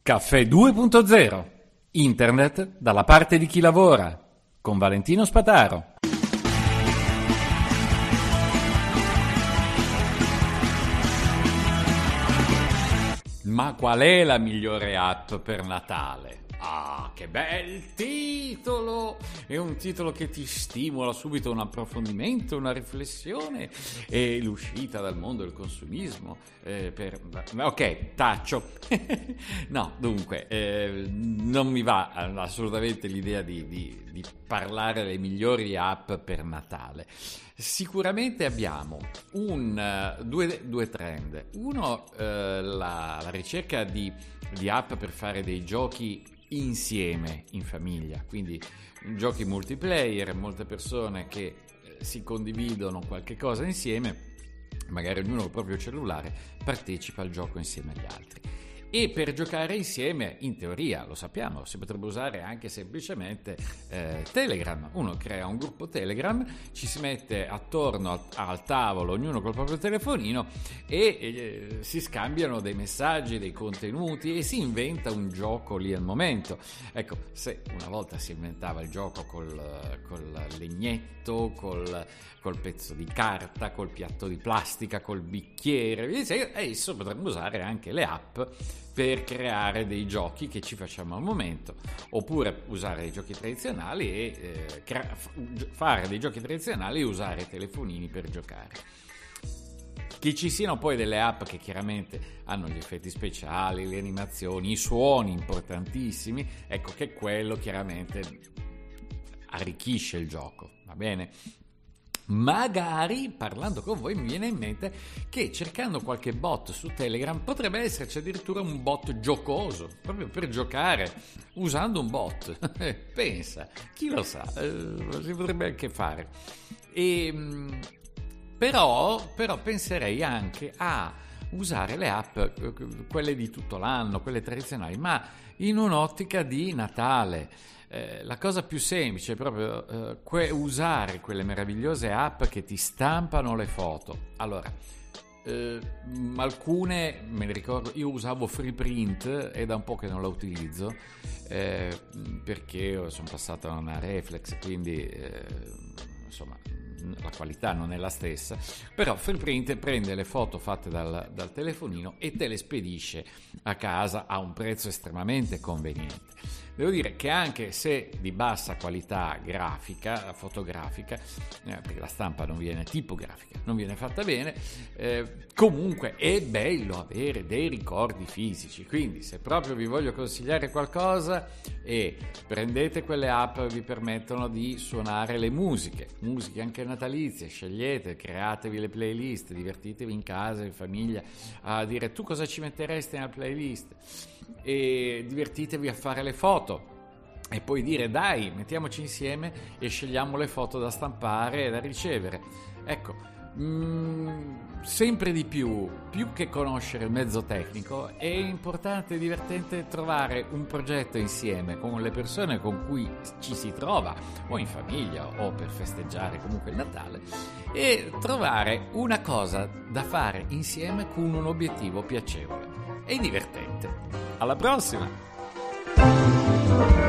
Caffè 2.0. Internet dalla parte di chi lavora. Con Valentino Spataro. Ma qual è la migliore app per Natale? Ah, che bel titolo! È un titolo che ti stimola subito un approfondimento, una riflessione e l'uscita dal mondo del consumismo. Ok, taccio. No, dunque, non mi va assolutamente l'idea di parlare delle migliori app per Natale. Sicuramente abbiamo due trend. Uno, la ricerca di app per fare dei giochi insieme in famiglia, quindi giochi multiplayer, molte persone che si condividono qualche cosa insieme, magari ognuno col proprio cellulare partecipa al gioco insieme agli altri. E per giocare insieme, in teoria, lo sappiamo, si potrebbe usare anche semplicemente Telegram. Uno crea un gruppo Telegram, ci si mette attorno al tavolo, ognuno col proprio telefonino e si scambiano dei messaggi, dei contenuti e si inventa un gioco lì al momento. Ecco, se una volta si inventava il gioco col legnetto, col pezzo di carta, col piatto di plastica, col bicchiere, adesso potremmo usare anche le app per creare dei giochi che ci facciamo al momento, oppure usare dei giochi tradizionali e fare dei giochi tradizionali e usare i telefonini per giocare. Che ci siano poi delle app che chiaramente hanno gli effetti speciali, le animazioni, i suoni importantissimi, ecco che quello chiaramente arricchisce il gioco, va bene? Magari, parlando con voi, mi viene in mente che cercando qualche bot su Telegram potrebbe esserci addirittura un bot giocoso, proprio per giocare usando un bot. Pensa, chi lo sa, si potrebbe anche fare. Però penserei anche a usare le app, quelle di tutto l'anno, quelle tradizionali, ma in un'ottica di Natale. La cosa più semplice è proprio usare quelle meravigliose app che ti stampano le foto. Allora, alcune me ne ricordo, io usavo Freeprint, è da un po' che non la utilizzo perché sono passato a una reflex, quindi insomma la qualità non è la stessa, però Freeprint prende le foto fatte dal telefonino e te le spedisce a casa a un prezzo estremamente conveniente. Devo dire che anche se di bassa qualità grafica, fotografica, perché la stampa non viene tipografica, non viene fatta bene, comunque è bello avere dei ricordi fisici. Quindi se proprio vi voglio consigliare qualcosa, prendete quelle app che vi permettono di suonare le musiche anche natalizie, scegliete, createvi le playlist, divertitevi in casa, in famiglia, a dire tu cosa ci metteresti nella playlist e divertitevi a fare le foto e poi dire dai, mettiamoci insieme e scegliamo le foto da stampare e da ricevere. Ecco, sempre di più che conoscere il mezzo tecnico, è importante e divertente trovare un progetto insieme con le persone con cui ci si trova, o in famiglia o per festeggiare comunque il Natale, e trovare una cosa da fare insieme con un obiettivo piacevole e divertente. Alla prossima!